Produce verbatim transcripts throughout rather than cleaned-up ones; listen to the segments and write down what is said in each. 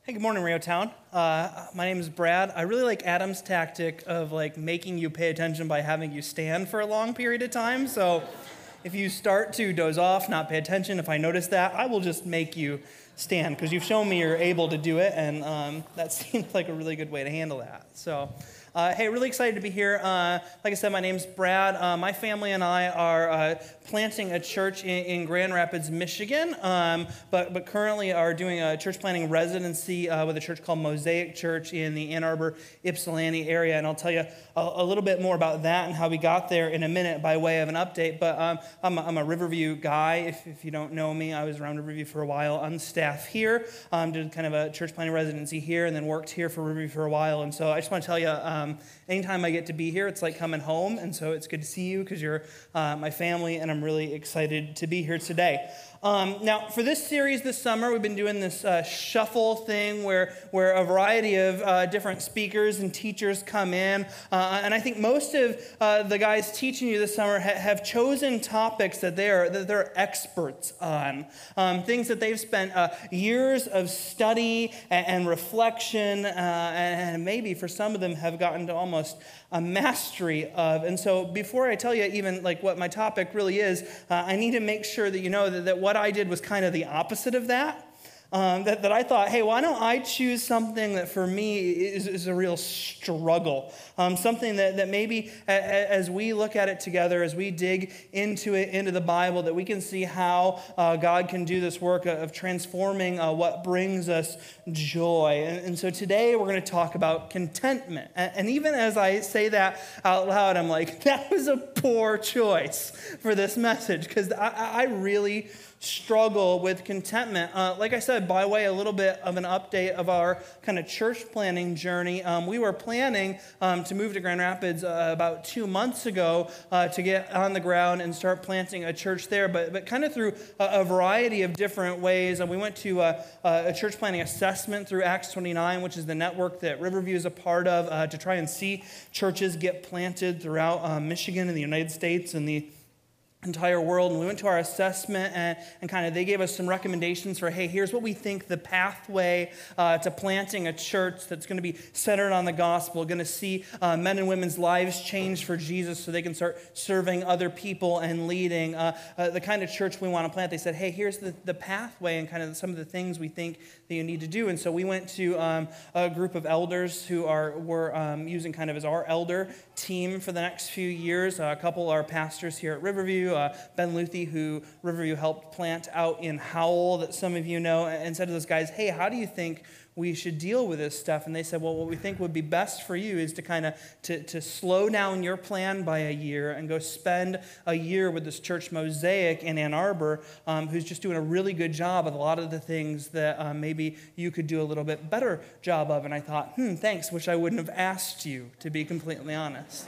Hey, good morning, Rio Town. Uh, my name is Brad. I really like Adam's tactic of like making you pay attention by having you stand for a long period of time. So if you start to doze off, not pay attention, if I notice that, I will just make you stand because you've shown me you're able to do it, and um, that seems like a really good way to handle that. So, uh, hey, really excited to be here. Uh, like I said, my name's Brad. Uh, my family and I are uh, planting a church in, in Grand Rapids, Michigan, um, but but currently are doing a church planting residency uh, with a church called Mosaic Church in the Ann Arbor, Ypsilanti area, and I'll tell you a, a little bit more about that and how we got there in a minute by way of an update. But um, I'm, a, I'm a Riverview guy. If, if you don't know me, I was around Riverview for a while on staff here, um, did kind of a church planting residency here, and then worked here for Riverview for a while. And so I just want to tell you, um, anytime I get to be here, it's like coming home, and so it's good to see you because you're uh, my family, and I'm really excited to be here today. Um, now, for this series this summer, we've been doing this uh, shuffle thing where, where a variety of uh, different speakers and teachers come in, uh, and I think most of uh, the guys teaching you this summer ha- have chosen topics that they're that they're experts on, um, things that they've spent uh, years of study and, and reflection, uh, and, and maybe for some of them have gotten to almost a mastery of. And so before I tell you even like what my topic really is, uh, I need to make sure that you know that, that what I did was kind of the opposite of that. Um, that, that I thought, hey, why don't I choose something that for me is, is a real struggle, um, something that, that maybe a, a, as we look at it together, as we dig into it, into the Bible, that we can see how uh, God can do this work of, of transforming uh, what brings us joy. And, and so today we're going to talk about contentment. And, and even as I say that out loud, I'm like, that was a poor choice for this message, because I, I really struggle with contentment. Uh, like I said, by way a little bit of an update of our kind of church planning journey, um, we were planning um, to move to Grand Rapids uh, about two months ago uh, to get on the ground and start planting a church there, but but kind of through a, a variety of different ways. And we went to uh, a church planning assessment through Acts twenty-nine, which is the network that Riverview is a part of, uh, to try and see churches get planted throughout uh, Michigan and the United States and the entire world. And we went to our assessment, and, and kind of they gave us some recommendations for, hey, here's what we think the pathway uh, to planting a church that's going to be centered on the gospel, going to see uh, men and women's lives change for Jesus so they can start serving other people and leading uh, uh, the kind of church we want to plant. They said, hey, here's the, the pathway and kind of some of the things we think that you need to do. And so we went to um, a group of elders who are were um, using kind of as our elder team for the next few years. Uh, a couple are pastors here at Riverview. Uh, Ben Luthi, who Riverview helped plant out in Howell, that some of you know, and said to those guys, hey, how do you think we should deal with this stuff? And they said, well, what we think would be best for you is to kind of to, to slow down your plan by a year and go spend a year with this church Mosaic in Ann Arbor, um, who's just doing a really good job of a lot of the things that um, maybe you could do a little bit better job of. And I thought, hmm, thanks, which I wouldn't have asked you, to be completely honest.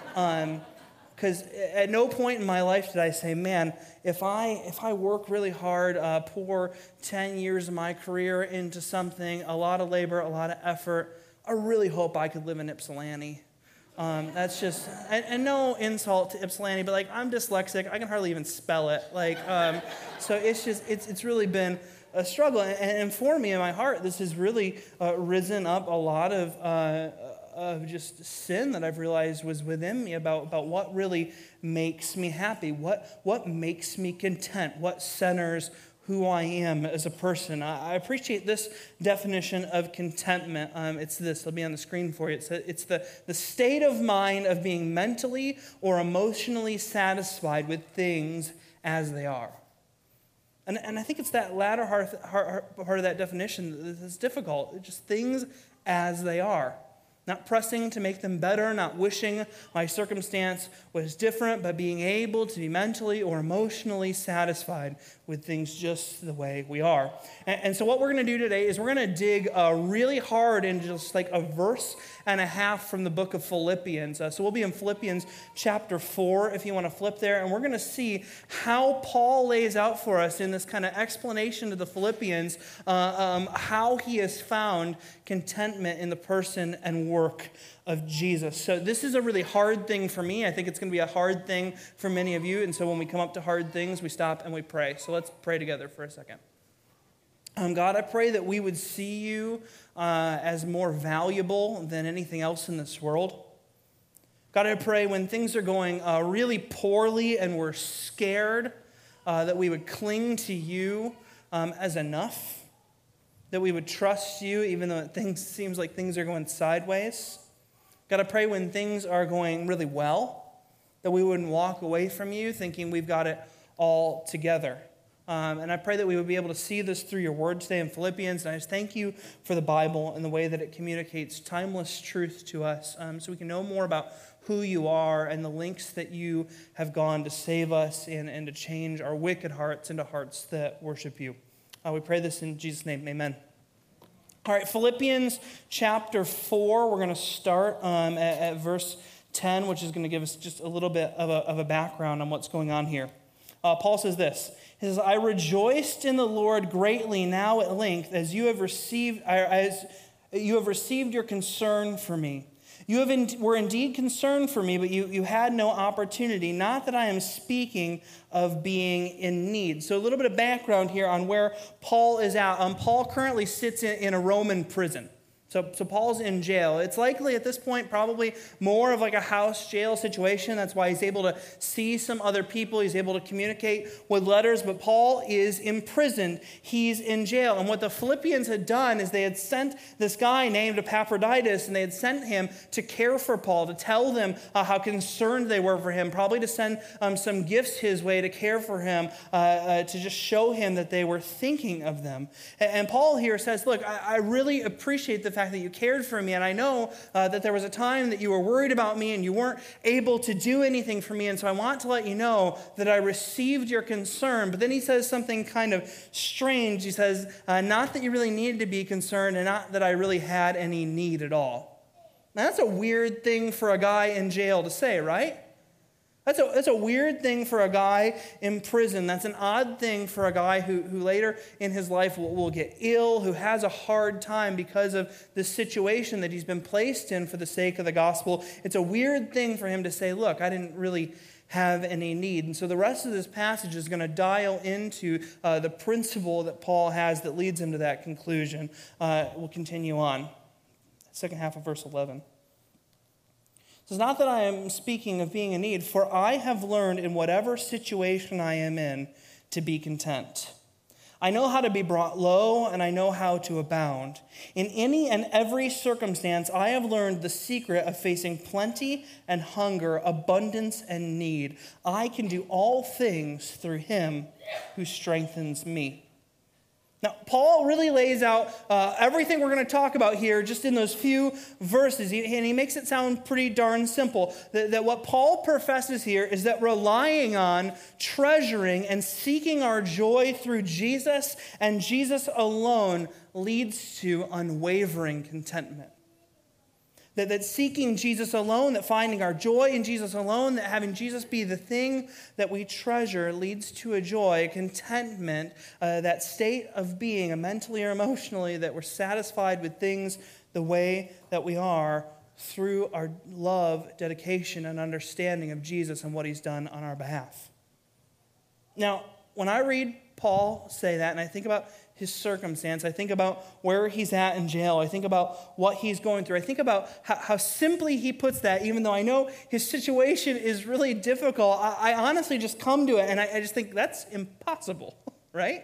Um, Because at no point in my life did I say, man, if I if I work really hard, uh, pour ten years of my career into something, a lot of labor, a lot of effort, I really hope I could live in Ypsilanti. Um, that's just, and, and no insult to Ypsilanti, but like I'm dyslexic, I can hardly even spell it. Like, um, so it's just, it's it's really been a struggle. And, and for me in my heart, this has really uh, risen up a lot of uh, of just sin that I've realized was within me about, about what really makes me happy, what what makes me content, what centers who I am as a person. I, I appreciate this definition of contentment. Um, it's this, it'll be on the screen for you. It's, a, it's the, the state of mind of being mentally or emotionally satisfied with things as they are. And, and I think it's that latter part, part, part of that definition that's difficult. It's just things as they are. Not pressing to make them better, not wishing my circumstance was different, but being able to be mentally or emotionally satisfied with things just the way we are. And, and so what we're going to do today is we're going to dig uh, really hard into just like a verse and a half from the book of Philippians. Uh, so we'll be in Philippians chapter four, if you want to flip there, and we're going to see how Paul lays out for us in this kind of explanation to the Philippians uh, um, how he has found contentment in the person and work of Jesus. So this is a really hard thing for me. I think it's going to be a hard thing for many of you. And so when we come up to hard things, we stop and we pray. So let's pray together for a second. Um, God, I pray that we would see you uh, as more valuable than anything else in this world. God, I pray when things are going uh, really poorly and we're scared, uh, that we would cling to you um, as enough, that we would trust you even though it things, seems like things are going sideways. God, I pray when things are going really well, that we wouldn't walk away from you thinking we've got it all together. Um, and I pray that we would be able to see this through your word today in Philippians. And I just thank you for the Bible and the way that it communicates timeless truth to us, um, so we can know more about who you are and the lengths that you have gone to save us and, and to change our wicked hearts into hearts that worship you. Uh, we pray this in Jesus' name. Amen. All right, Philippians chapter four. We're going to start um, at, at verse ten, which is going to give us just a little bit of a, of a background on what's going on here. Uh, Paul says this. He says, I rejoiced in the Lord greatly now at length as you have received as you have received your concern for me. You have in, were indeed concerned for me, but you, you had no opportunity. Not that I am speaking of being in need. So a little bit of background here on where Paul is at. Um, Paul currently sits in, in a Roman prison. So, so Paul's in jail. It's likely at this point probably more of like a house jail situation. That's why he's able to see some other people. He's able to communicate with letters. But Paul is imprisoned. He's in jail. And what the Philippians had done is they had sent this guy named Epaphroditus, and they had sent him to care for Paul, to tell them uh, how concerned they were for him, probably to send um, some gifts his way to care for him, uh, uh, to just show him that they were thinking of them. And, and Paul here says, look, I, I really appreciate the fact that you cared for me, and I know uh, that there was a time that you were worried about me and you weren't able to do anything for me, and so I want to let you know that I received your concern. But then he says something kind of strange. He says, uh, not that you really needed to be concerned, and not that I really had any need at all. Now that's a weird thing for a guy in jail to say, right? That's a, that's a weird thing for a guy in prison. That's an odd thing for a guy who, who later in his life will, will get ill, who has a hard time because of the situation that he's been placed in for the sake of the gospel. It's a weird thing for him to say, look, I didn't really have any need. And so the rest of this passage is going to dial into uh, the principle that Paul has that leads him to that conclusion. Uh, we'll continue on. Second half of verse eleven. It says, not that I am speaking of being in need, for I have learned in whatever situation I am in to be content. I know how to be brought low, and I know how to abound. In any and every circumstance, I have learned the secret of facing plenty and hunger, abundance and need. I can do all things through him who strengthens me. Now, Paul really lays out uh, everything we're going to talk about here just in those few verses, he, and he makes it sound pretty darn simple. That, that what Paul professes here is that relying on, treasuring, and seeking our joy through Jesus and Jesus alone leads to unwavering contentment. That, that seeking Jesus alone, that finding our joy in Jesus alone, that having Jesus be the thing that we treasure leads to a joy, a contentment, uh, that state of being, uh, mentally or emotionally, that we're satisfied with things the way that we are through our love, dedication, and understanding of Jesus and what he's done on our behalf. Now, when I read Paul say that, and I think about his circumstance, I think about where he's at in jail, I think about what he's going through, I think about how, how simply he puts that, even though I know his situation is really difficult, I, I honestly just come to it, and I, I just think that's impossible, right?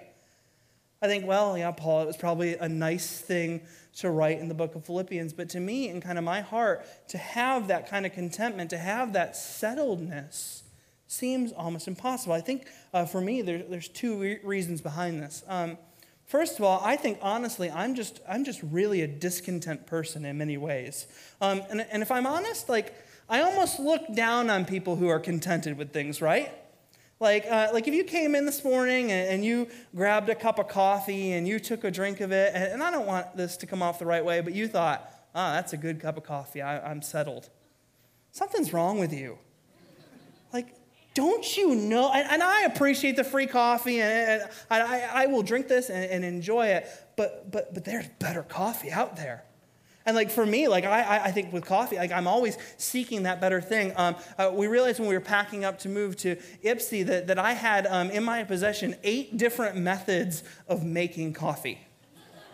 I think, well, yeah, Paul, it was probably a nice thing to write in the book of Philippians, but to me, in kind of my heart, to have that kind of contentment, to have that settledness, seems almost impossible. I think uh, for me, there, there's two re- reasons behind this. Um, first of all, I think honestly, I'm just I'm just really a discontent person in many ways. Um, and, and if I'm honest, like I almost look down on people who are contented with things, right? Like, uh, like if you came in this morning and, and you grabbed a cup of coffee and you took a drink of it, and, and I don't want this to come off the right way, but you thought, ah, that's a good cup of coffee, I, I'm settled. Something's wrong with you. Like, don't you know? And, and I appreciate the free coffee, and, and I, I will drink this and, and enjoy it, but but but there's better coffee out there. And like for me, like I, I think with coffee, like I'm always seeking that better thing. Um, uh, we realized when we were packing up to move to Ypsi that, that I had um, in my possession eight different methods of making coffee.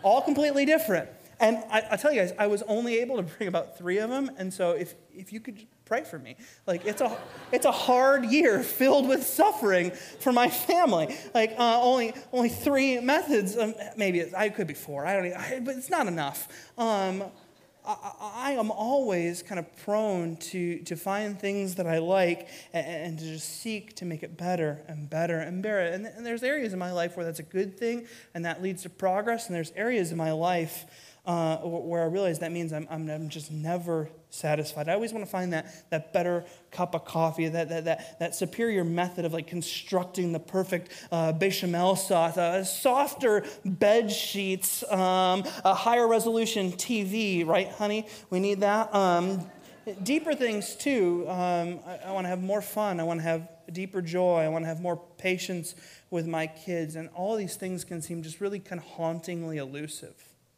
all completely different. And I, I tell you guys, I was only able to bring about three of them. And so if if you could pray for me, like it's a it's a hard year filled with suffering for my family. Like uh, only only three methods, um, maybe it, I could be four. I don't, even, I, but it's not enough. Um, I, I am always kind of prone to to find things that I like and, and to just seek to make it better and better and better. And, and there's areas in my life where that's a good thing and that leads to progress. And there's areas in my life uh, where I realize that means I'm, I'm I'm just never satisfied. I always want to find that that better cup of coffee, that that that, that superior method of like constructing the perfect uh, bechamel sauce, uh, softer bed sheets, um, a higher resolution T V, right, honey? We need that. Um, deeper things too. Um, I, I want to have more fun. I want to have deeper joy. I want to have more patience with my kids, and all these things can seem just really kind of hauntingly elusive.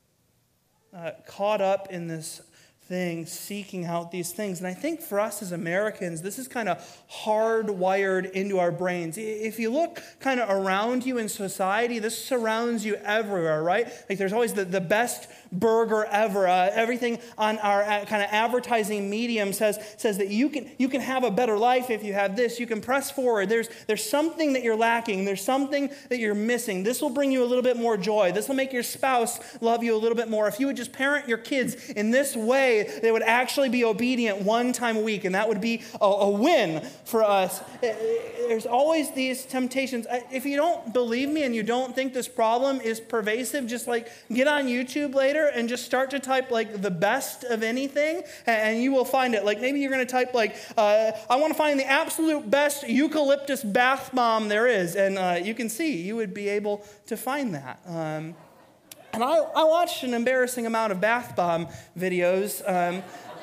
Uh, caught up in this thing, seeking out these things. And I think for us as Americans, this is kind of hardwired into our brains. If you look kind of around you in society, this surrounds you everywhere, right? Like there's always the, the best burger ever. Uh, everything on our uh, kind of advertising medium says says that you can you can have a better life if you have this. You can press forward. There's there's something that you're lacking. There's something that you're missing. This will bring you a little bit more joy. This will make your spouse love you a little bit more. If you would just parent your kids in this way, they would actually be obedient one time a week, and that would be a, a win for us. There's always these temptations. If you don't believe me and you don't think this problem is pervasive, just like get on YouTube later and just start to type like the best of anything, and you will find it. Like maybe you're going to type like, uh, I want to find the absolute best eucalyptus bath bomb there is, and uh, you can see you would be able to find that. Um, And I, I watched an embarrassing amount of bath bomb videos um,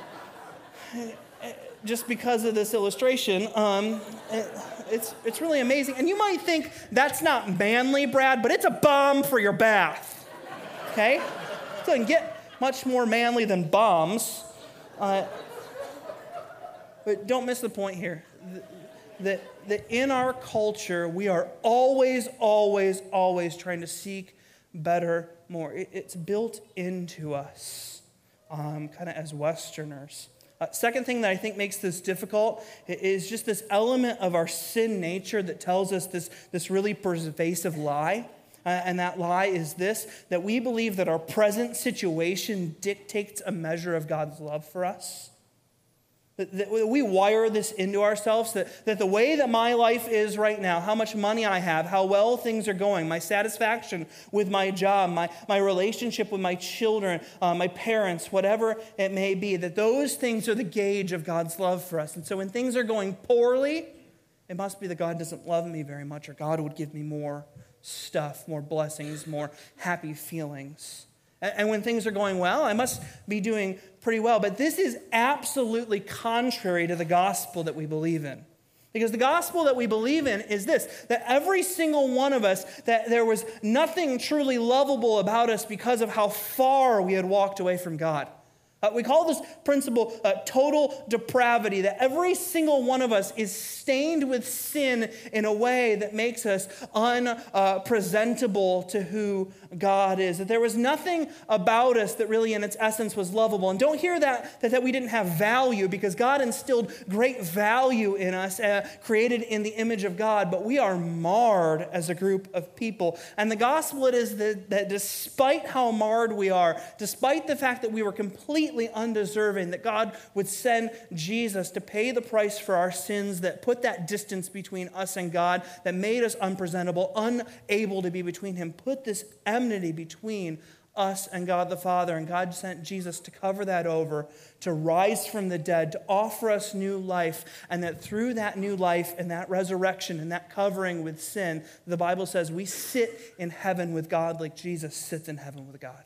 just because of this illustration. Um, it, it's, it's really amazing. And you might think that's not manly, Brad, but it's a bomb for your bath, okay? It doesn't get much more manly than bombs. Uh, but don't miss the point here. That, that in our culture, we are always, always, always trying to seek better, more. It, it's built into us, um, kind of as Westerners. Uh, second thing that I think makes this difficult is just this element of our sin nature that tells us this, this really pervasive lie. Uh, and that lie is this, that we believe that our present situation dictates a measure of God's love for us. That we wire this into ourselves, that, that the way that my life is right now, how much money I have, how well things are going, my satisfaction with my job, my, my relationship with my children, uh, my parents, whatever it may be, that those things are the gauge of God's love for us. And so when things are going poorly, it must be that God doesn't love me very much, or God would give me more stuff, more blessings, more happy feelings. And when things are going well, I must be doing pretty well. But this is absolutely contrary to the gospel that we believe in. Because the gospel that we believe in is this, that every single one of us, that there was nothing truly lovable about us because of how far we had walked away from God. Uh, we call this principle uh, total depravity, that every single one of us is stained with sin in a way that makes us unpresentable uh, to who God is. That there was nothing about us that really in its essence was lovable. And don't hear that, that, that we didn't have value, because God instilled great value in us, uh, created in the image of God, but we are marred as a group of people. And the gospel it is that, that despite how marred we are, despite the fact that we were completely undeserving, that God would send Jesus to pay the price for our sins, that put that distance between us and God, that made us unpresentable, unable to be between him, put this enmity between us and God the Father. And God sent Jesus to cover that over, to rise from the dead, to offer us new life. And that through that new life and that resurrection and that covering with sin, the Bible says we sit in heaven with God like Jesus sits in heaven with God.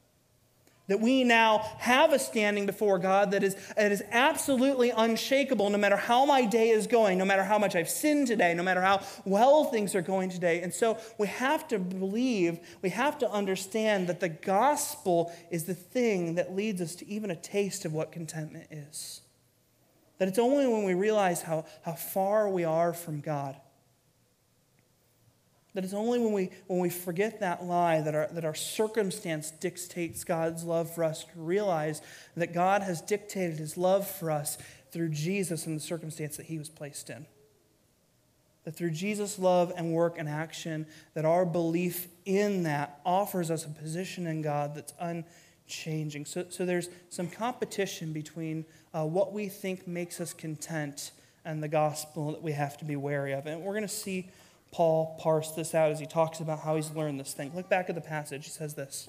That we now have a standing before God that is, that is absolutely unshakable, no matter how my day is going, no matter how much I've sinned today, no matter how well things are going today. And so we have to believe, we have to understand that the gospel is the thing that leads us to even a taste of what contentment is. That it's only when we realize how, how far we are from God That it's only when we when we forget that lie, that our, that our circumstance dictates God's love for us, to realize that God has dictated his love for us through Jesus and the circumstance that he was placed in. That through Jesus' love and work and action, that our belief in that offers us a position in God that's unchanging. So, so there's some competition between uh, what we think makes us content and the gospel that we have to be wary of. And we're going to see Paul parse this out as he talks about how he's learned this thing. Look back at the passage. He says this.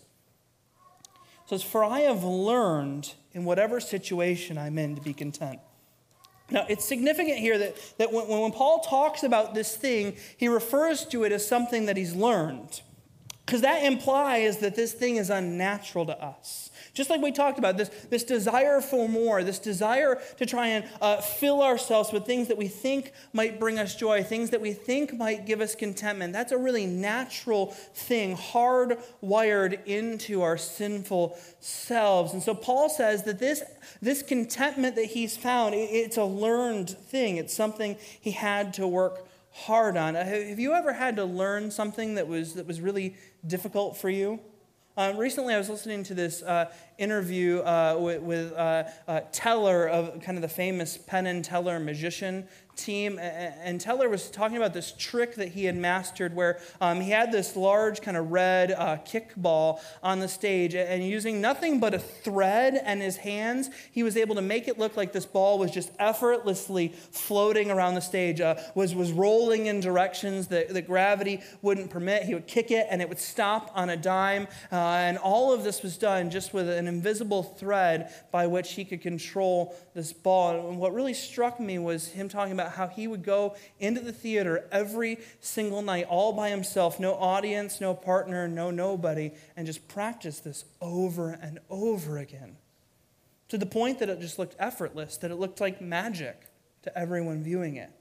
It says, "For I have learned in whatever situation I'm in to be content." Now, it's significant here that, that when, when Paul talks about this thing, he refers to it as something that he's learned. Because that implies that this thing is unnatural to us. Just like we talked about, this, this desire for more, this desire to try and uh, fill ourselves with things that we think might bring us joy, things that we think might give us contentment. That's a really natural thing, hardwired into our sinful selves. And so Paul says that this, this contentment that he's found, it, it's a learned thing. It's something he had to work hard on. Have you ever had to learn something that was that was really difficult for you? Uh, recently, I was listening to this uh, interview uh, with, with uh, uh, Teller, of kind of the famous Penn and Teller magician team, and Teller was talking about this trick that he had mastered where um, he had this large kind of red uh, kickball on the stage, and using nothing but a thread and his hands, he was able to make it look like this ball was just effortlessly floating around the stage, uh, was, was rolling in directions that, that gravity wouldn't permit. He would kick it, and it would stop on a dime, uh, and all of this was done just with an invisible thread by which he could control this ball. And what really struck me was him talking about how he would go into the theater every single night all by himself, no audience, no partner, no nobody, and just practice this over and over again to the point that it just looked effortless, that it looked like magic to everyone viewing it.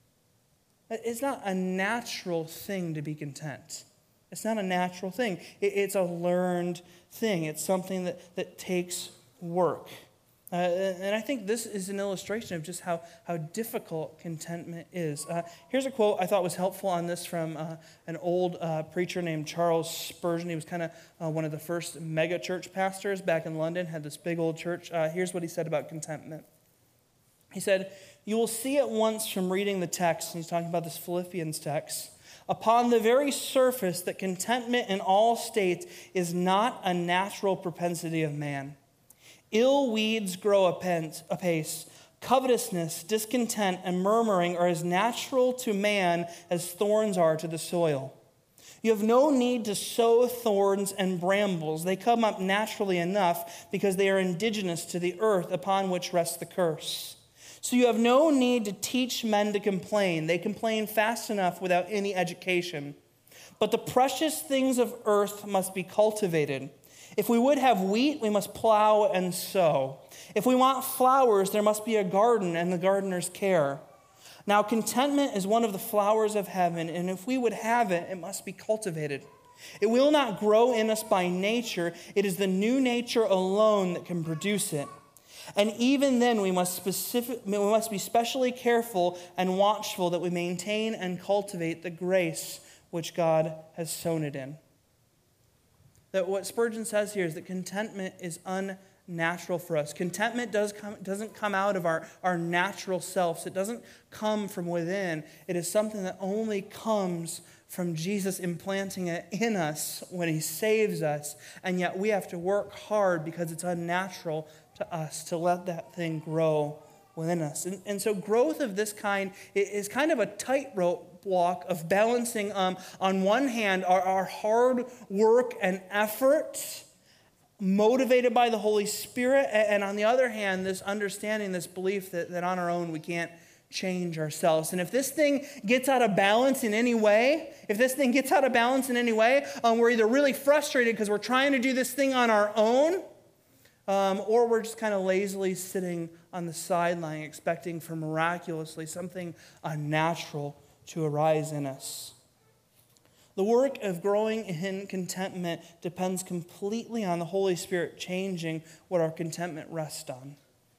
It's not a natural thing to be content. It's not a natural thing. It's a learned thing. It's something that, that takes work. Uh, and I think this is an illustration of just how, how difficult contentment is. Uh, here's a quote I thought was helpful on this from uh, an old uh, preacher named Charles Spurgeon. He was kind of uh, one of the first mega church pastors back in London, had this big old church. Uh, here's what he said about contentment. He said, "You will see at once from reading the text," and he's talking about this Philippians text, "upon the very surface that contentment in all states is not a natural propensity of man. Ill weeds grow apace. Covetousness, discontent, and murmuring are as natural to man as thorns are to the soil. You have no need to sow thorns and brambles. They come up naturally enough because they are indigenous to the earth upon which rests the curse. So you have no need to teach men to complain. They complain fast enough without any education. But the precious things of earth must be cultivated. If we would have wheat, we must plow and sow. If we want flowers, there must be a garden and the gardener's care. Now, contentment is one of the flowers of heaven, and if we would have it, it must be cultivated. It will not grow in us by nature. It is the new nature alone that can produce it. And even then, we must, specific, we must be specially careful and watchful that we maintain and cultivate the grace which God has sown it in." That what Spurgeon says here is that contentment is unnatural for us. Contentment does come, doesn't come out of our, our natural selves. It doesn't come from within. It is something that only comes from Jesus implanting it in us when he saves us. And yet we have to work hard because it's unnatural to us to let that thing grow within us. And, and so growth of this kind is kind of a tightrope walk of balancing, um, on one hand, our, our hard work and effort motivated by the Holy Spirit, and, and on the other hand, this understanding, this belief that, that on our own we can't change ourselves. And if this thing gets out of balance in any way, if this thing gets out of balance in any way, um, we're either really frustrated because we're trying to do this thing on our own, Um, or we're just kind of lazily sitting on the sideline expecting for miraculously something unnatural to arise in us. The work of growing in contentment depends completely on the Holy Spirit changing what our contentment rests on.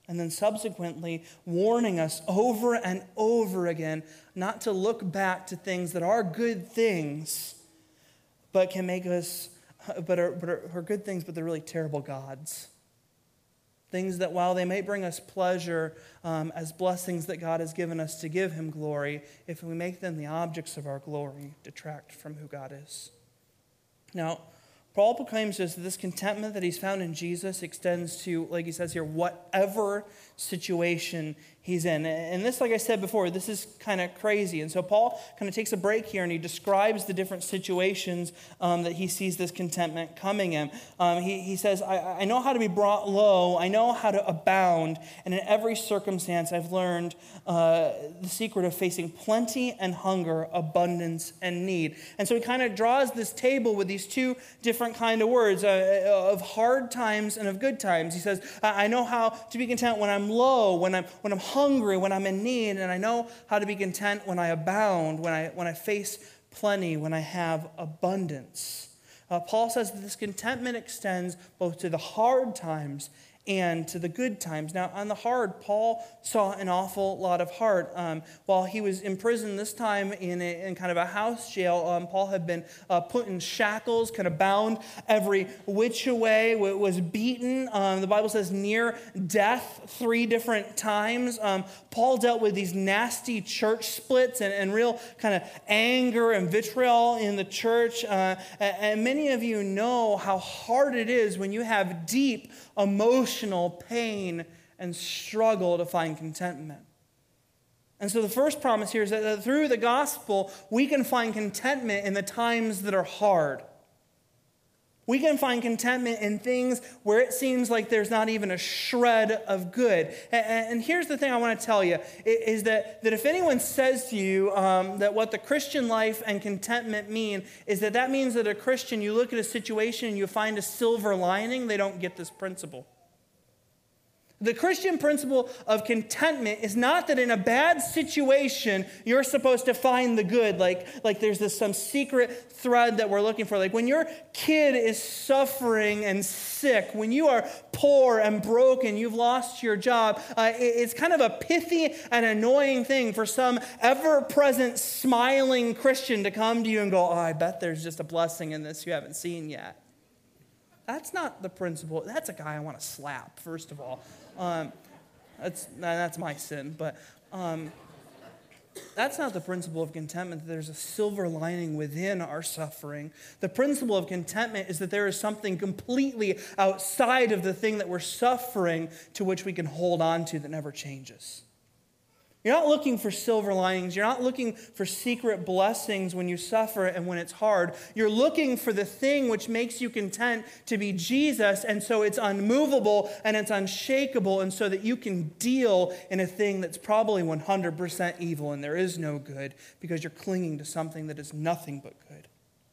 And then subsequently warning us over and over again not to look back to things that are good things, but can make us, but are, but are, are good things, but they're really terrible gods. Things that while they may bring us pleasure um, as blessings that God has given us to give him glory, if we make them the objects of our glory, detract from who God is. Now, Paul proclaims us that this contentment that he's found in Jesus extends to, like he says here, whatever situation he's in. And this, like I said before, this is kind of crazy. And so Paul kind of takes a break here and he describes the different situations um, that he sees this contentment coming in. Um, he, he says, I, I know how to be brought low. I know how to abound. And in every circumstance, I've learned uh, the secret of facing plenty and hunger, abundance and need. And so he kind of draws this table with these two different kind of words uh, of hard times and of good times. He says, I know how to be content when I'm low, when I'm when I'm hungry, when I'm in need, and I know how to be content when I abound, when I when I face plenty, when I have abundance. Uh, Paul says that this contentment extends both to the hard times and to the good times. Now, on the hard, Paul saw an awful lot of hard. Um, while he was in prison this time in, a, in kind of a house jail, um, Paul had been uh, put in shackles, kind of bound every which way, was beaten. Um, the Bible says near death three different times. Um, Paul dealt with these nasty church splits and, and real kind of anger and vitriol in the church. Uh, and many of you know how hard it is when you have deep emotional pain and struggle to find contentment. And so the first promise here is that through the gospel, we can find contentment in the times that are hard. We can find contentment in things where it seems like there's not even a shred of good. And here's the thing I want to tell you, is that, that if anyone says to you um, that what the Christian life and contentment mean is that that means that a Christian, you look at a situation and you find a silver lining, they don't get this principle. The Christian principle of contentment is not that in a bad situation you're supposed to find the good, like, like there's this some secret thread that we're looking for. Like when your kid is suffering and sick, when you are poor and broken, you've lost your job, uh, it's kind of a pithy and annoying thing for some ever-present smiling Christian to come to you and go, oh, I bet there's just a blessing in this you haven't seen yet. That's not the principle. That's a guy I want to slap, first of all. Um, that's that's my sin, but um, that's not the principle of contentment, that there's a silver lining within our suffering. The principle of contentment is that there is something completely outside of the thing that we're suffering to which we can hold on to that never changes. You're not looking for silver linings. You're not looking for secret blessings when you suffer and when it's hard. You're looking for the thing which makes you content to be Jesus, and so it's unmovable and it's unshakable, and so that you can deal in a thing that's probably one hundred percent evil and there is no good because you're clinging to something that is nothing but good.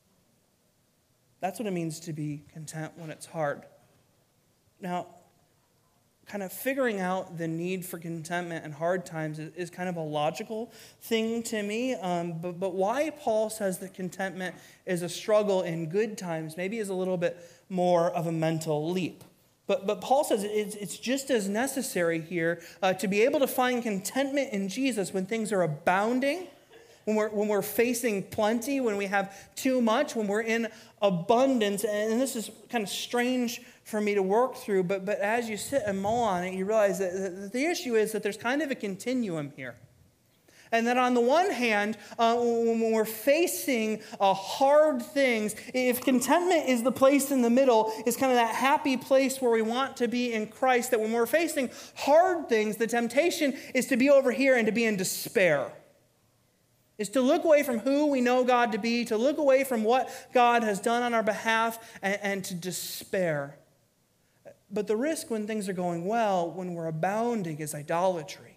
That's what it means to be content when it's hard. Now, kind of figuring out the need for contentment in hard times is, is kind of a logical thing to me. Um, but, but why Paul says that contentment is a struggle in good times maybe is a little bit more of a mental leap. But, but Paul says it's, it's just as necessary here uh, to be able to find contentment in Jesus when things are abounding, when we're, when we're facing plenty, when we have too much, when we're in abundance. And this is kind of strange for me to work through, but, but as you sit and mull on it, you realize that, that the issue is that there's kind of a continuum here. And that on the one hand, uh, when we're facing uh, hard things, if contentment is the place in the middle, is kind of that happy place where we want to be in Christ, that when we're facing hard things, the temptation is to be over here and to be in despair. Is to look away from who we know God to be, to look away from what God has done on our behalf, and, and to despair. But the risk when things are going well, when we're abounding, is idolatry.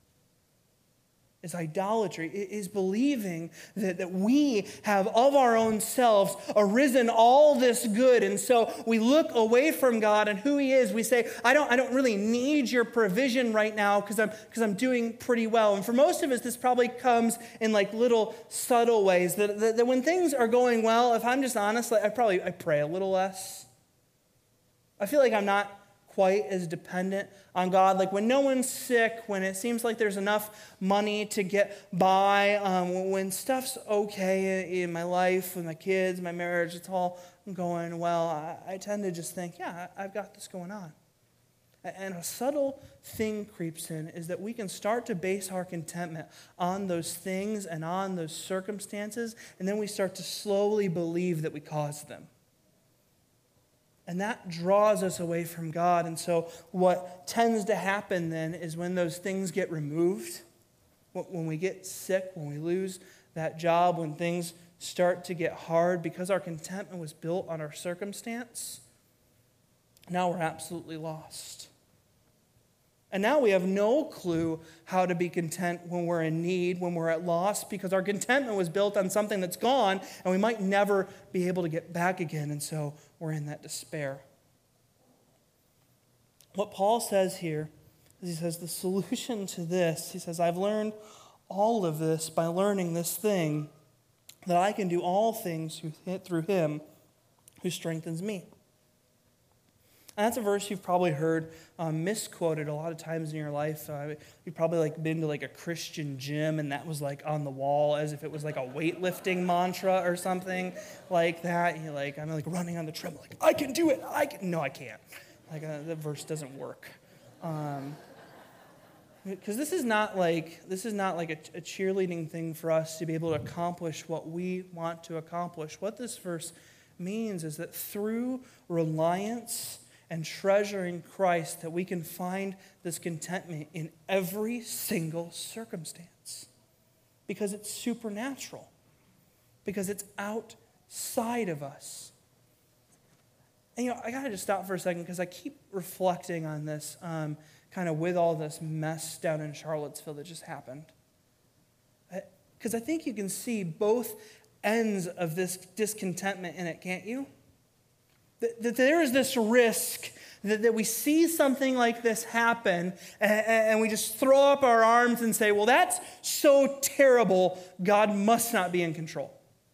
Is idolatry, is believing that, that we have of our own selves arisen all this good. And so we look away from God and who he is. We say, I don't, I don't really need your provision right now because I'm, because I'm doing pretty well. And for most of us, this probably comes in like little subtle ways. That, that, that when things are going well, if I'm just honest, I probably I pray a little less. I feel like I'm not quite as dependent on God. Like when no one's sick, when it seems like there's enough money to get by, um, when stuff's okay in my life, with my kids, my marriage, it's all going well, I, I tend to just think, yeah, I've got this going on. And a subtle thing creeps in is that we can start to base our contentment on those things and on those circumstances, and then we start to slowly believe that we caused them. And that draws us away from God. And so what tends to happen then is when those things get removed, when we get sick, when we lose that job, when things start to get hard, because our contentment was built on our circumstance, now we're absolutely lost. And now we have no clue how to be content when we're in need, when we're at loss, because our contentment was built on something that's gone, and we might never be able to get back again, and so we're in that despair. What Paul says here is he says the solution to this, he says, I've learned all of this by learning this thing, that I can do all things through him who strengthens me. And that's a verse you've probably heard um, misquoted a lot of times in your life. Uh, you've probably like been to like a Christian gym, and that was like on the wall as if it was like a weightlifting mantra or something like that. You're like, I'm like running on the treadmill, like I can do it. I can. No, I can't. Like uh, the verse doesn't work. Um, because this is not like this is not like a, a cheerleading thing for us to be able to accomplish what we want to accomplish. What this verse means is that through reliance and treasure in Christ, that we can find this contentment in every single circumstance. Because it's supernatural. Because it's outside of us. And you know, I gotta just stop for a second because I keep reflecting on this, um, kind of with all this mess down in Charlottesville that just happened. Because I think you can see both ends of this discontentment in it, can't you? That there is this risk that, that we see something like this happen and, and we just throw up our arms and say, well, that's so terrible, God must not be in control.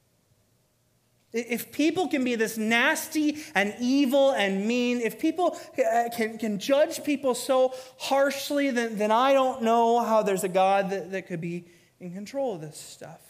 If people can be this nasty and evil and mean, if people can, can judge people so harshly, then, then I don't know how there's a God that, that could be in control of this stuff.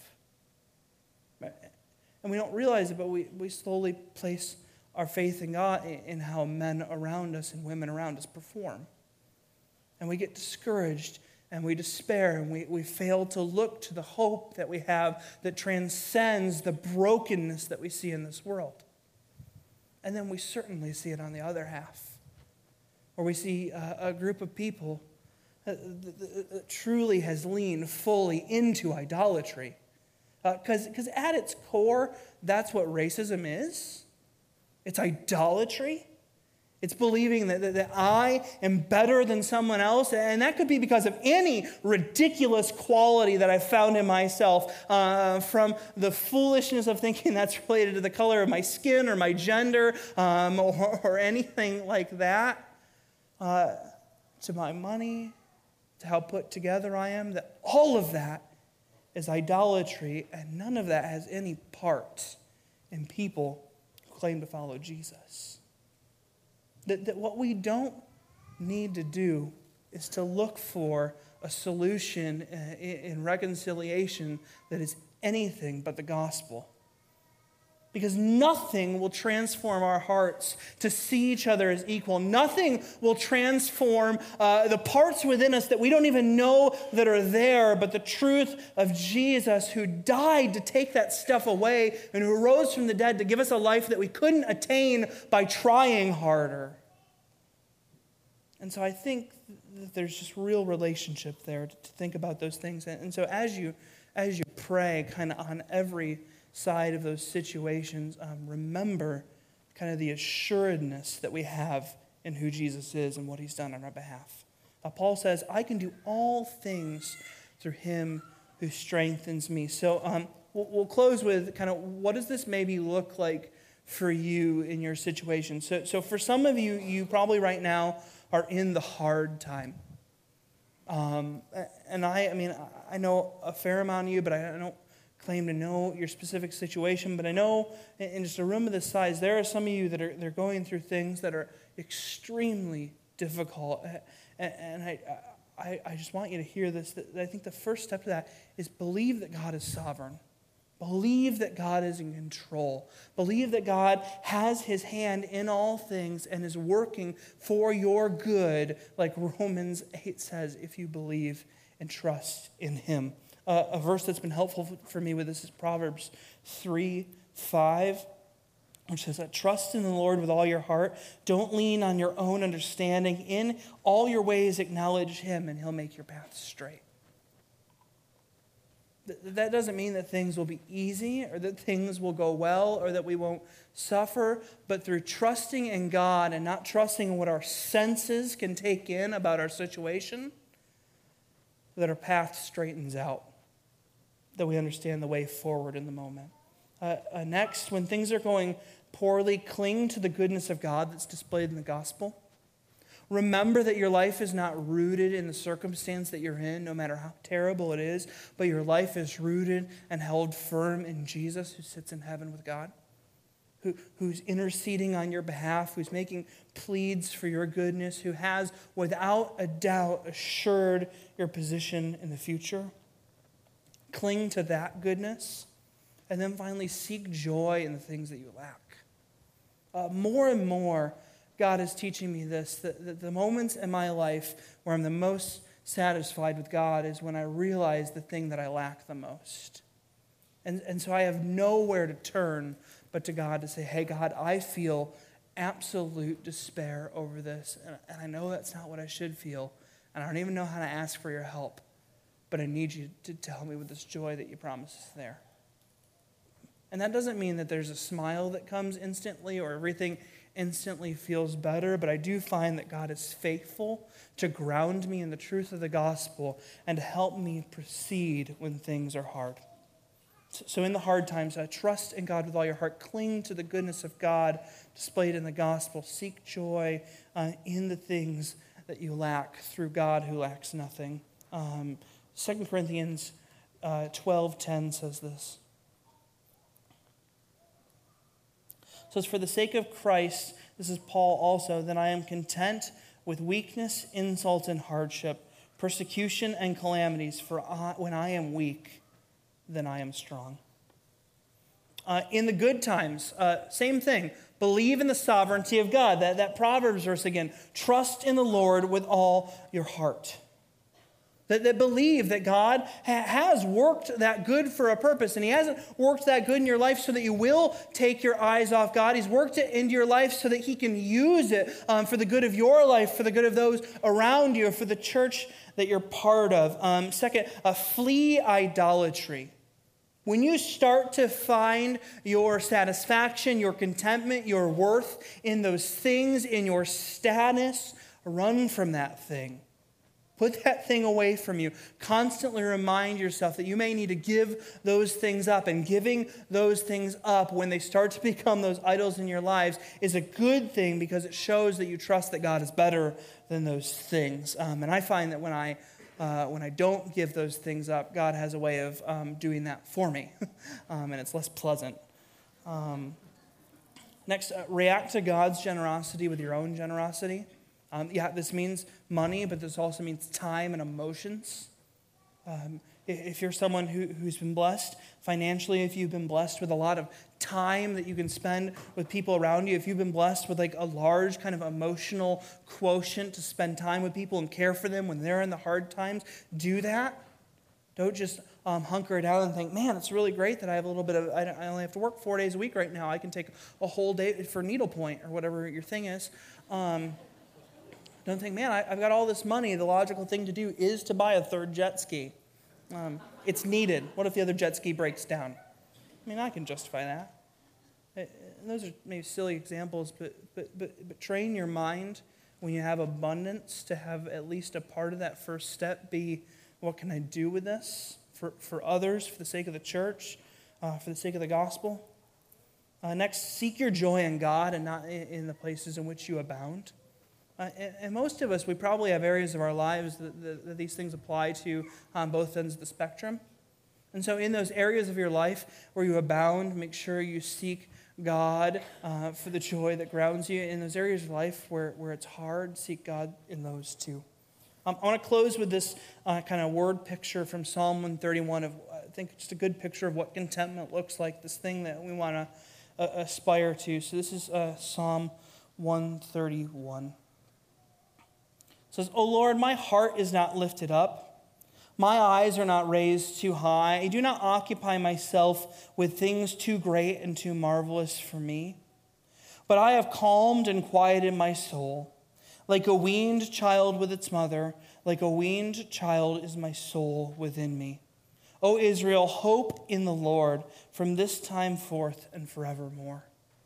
And we don't realize it, but we, we slowly place our faith in God in how men around us and women around us perform. And we get discouraged and we despair and we, we fail to look to the hope that we have that transcends the brokenness that we see in this world. And then we certainly see it on the other half, where we see a, a group of people that, that, that truly has leaned fully into idolatry. Because uh, at its core, that's what racism is. It's idolatry. It's believing that, that, that I am better than someone else. And that could be because of any ridiculous quality that I've found in myself, uh, from the foolishness of thinking that's related to the color of my skin or my gender, um, or, or anything like that, uh, to my money, to how put together I am. That all of that is idolatry, and none of that has any part in people who claim to follow Jesus. That, that what we don't need to do is to look for a solution in, in reconciliation that is anything but the gospel. Because nothing will transform our hearts to see each other as equal. Nothing will transform uh, the parts within us that we don't even know that are there, but the truth of Jesus, who died to take that stuff away and who rose from the dead to give us a life that we couldn't attain by trying harder. And so I think that there's just real relationship there to, to think about those things. And, and so as you, as you pray kind of on every side of those situations, um, remember kind of the assuredness that we have in who Jesus is and what he's done on our behalf. Uh, Paul says, I can do all things through him who strengthens me. So um, we'll, we'll close with kind of what does this maybe look like for you in your situation. So, so for some of you, you probably right now are in the hard time. Um, and I, I mean, I know a fair amount of you, but I don't claim to know your specific situation, but I know in just a room of this size, there are some of you that are they're going through things that are extremely difficult. And, and I, I, I just want you to hear this. That I think the first step to that is believe that God is sovereign. Believe that God is in control. Believe that God has his hand in all things and is working for your good, like Romans eight says, if you believe and trust in him. Uh, a verse that's been helpful for me with this is Proverbs three five, which says that trust in the Lord with all your heart. Don't lean on your own understanding. In all your ways acknowledge him, and he'll make your path straight. That doesn't mean that things will be easy or that things will go well or that we won't suffer, but through trusting in God and not trusting in what our senses can take in about our situation, that our path straightens out, that we understand the way forward in the moment. Uh, uh, next, when things are going poorly, cling to the goodness of God that's displayed in the gospel. Remember that your life is not rooted in the circumstance that you're in, no matter how terrible it is, but your life is rooted and held firm in Jesus, who sits in heaven with God, who, who's interceding on your behalf, who's making pleads for your goodness, who has, without a doubt, assured your position in the future. Cling to that goodness, and then finally seek joy in the things that you lack. Uh, more and more, God is teaching me this, that, that the moments in my life where I'm the most satisfied with God is when I realize the thing that I lack the most. And, and so I have nowhere to turn but to God to say, hey, God, I feel absolute despair over this, and, and I know that's not what I should feel, and I don't even know how to ask for your help, but I need you to tell me with this joy that you promise is there. And that doesn't mean that there's a smile that comes instantly or everything instantly feels better, but I do find that God is faithful to ground me in the truth of the gospel and to help me proceed when things are hard. So in the hard times, uh, trust in God with all your heart. Cling to the goodness of God displayed in the gospel. Seek joy uh, in the things that you lack through God who lacks nothing. Um, Second Corinthians uh, twelve ten says this. It says, for the sake of Christ, this is Paul also, then I am content with weakness, insult, and hardship, persecution, and calamities, for I, when I am weak, then I am strong. Uh, in the good times, uh, same thing. Believe in the sovereignty of God. That, that Proverbs verse again. Trust in the Lord with all your heart. That, that believe that God ha- has worked that good for a purpose. And he hasn't worked that good in your life so that you will take your eyes off God. He's worked it into your life so that he can use it um, for the good of your life, for the good of those around you, for the church that you're part of. Um, second, uh, flee idolatry. When you start to find your satisfaction, your contentment, your worth in those things, in your status, run from that thing. Put that thing away from you. Constantly remind yourself that you may need to give those things up. And giving those things up when they start to become those idols in your lives is a good thing because it shows that you trust that God is better than those things. Um, and I find that when I uh, when I don't give those things up, God has a way of um, doing that for me. um, and it's less pleasant. Um, next, uh, react to God's generosity with your own generosity. Um, yeah, this means money, but this also means time and emotions. Um, if you're someone who, who's been blessed financially, if you've been blessed with a lot of time that you can spend with people around you, if you've been blessed with like a large kind of emotional quotient to spend time with people and care for them when they're in the hard times, do that. Don't just um, hunker down and think, man, it's really great that I have a little bit of, I, I only have to work four days a week right now. I can take a whole day for needlepoint or whatever your thing is. Um, Don't think, man, I, I've got all this money. The logical thing to do is to buy a third jet ski. Um, it's needed. What if the other jet ski breaks down? I mean, I can justify that. And those are maybe silly examples, but, but but but train your mind when you have abundance to have at least a part of that first step be, what can I do with this for, for others, for the sake of the church, uh, for the sake of the gospel? Uh, next, seek your joy in God and not in, in the places in which you abound. Uh, and, and most of us, we probably have areas of our lives that, that, that these things apply to on both ends of the spectrum. And so in those areas of your life where you abound, make sure you seek God uh, for the joy that grounds you. In those areas of life where, where it's hard, seek God in those too. Um, I want to close with this uh, kind of word picture from Psalm one thirty-one of, I think, just a good picture of what contentment looks like, this thing that we want to uh, aspire to. So this is uh, Psalm one thirty-one. It says, O Lord, my heart is not lifted up. My eyes are not raised too high. I do not occupy myself with things too great and too marvelous for me. But I have calmed and quieted my soul. Like a weaned child with its mother, like a weaned child is my soul within me. O Israel, hope in the Lord from this time forth and forevermore.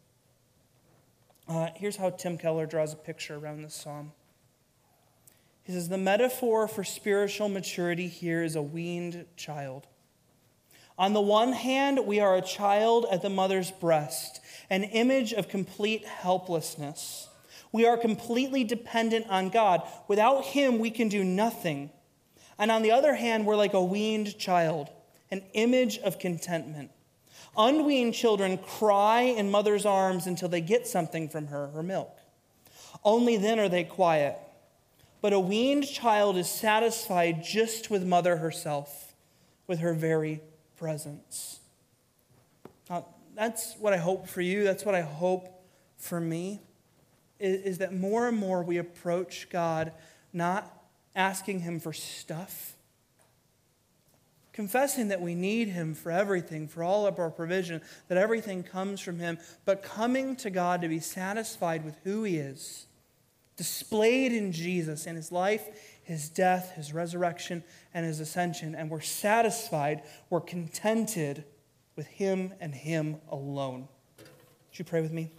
Uh, here's how Tim Keller draws a picture around this psalm. He says, the metaphor for spiritual maturity here is a weaned child. On the one hand, we are a child at the mother's breast, an image of complete helplessness. We are completely dependent on God. Without Him, we can do nothing. And on the other hand, we're like a weaned child, an image of contentment. Unweaned children cry in mother's arms until they get something from her, her milk. Only then are they quiet. But a weaned child is satisfied just with mother herself, with her very presence. Now, that's what I hope for you. That's what I hope for me. Is that more and more we approach God not asking Him for stuff, confessing that we need Him for everything, for all of our provision, that everything comes from Him, but coming to God to be satisfied with who He is, displayed in Jesus, in His life, His death, His resurrection, and His ascension, and we're satisfied, we're contented with Him and Him alone. Would you pray with me?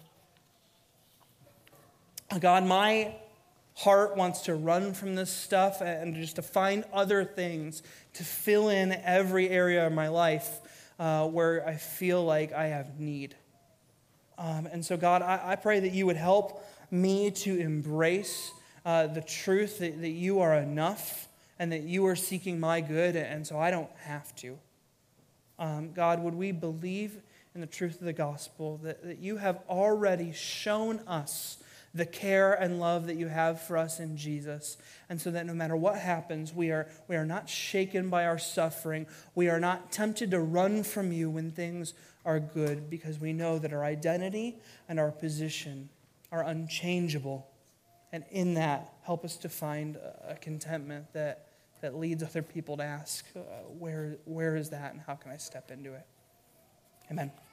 God, my heart wants to run from this stuff and just to find other things to fill in every area of my life uh, where I feel like I have need. Um, and so, God, I, I pray that you would help me to embrace uh, the truth that, that you are enough and that you are seeking my good, and so I don't have to. Um, God, would we believe in the truth of the gospel, that, that you have already shown us the care and love that you have for us in Jesus. And so that no matter what happens, we are, we are not shaken by our suffering. We are not tempted to run from you when things are good, because we know that our identity and our position are unchangeable. And in that, help us to find a contentment that, that leads other people to ask, uh, where, where is that and how can I step into it? Amen.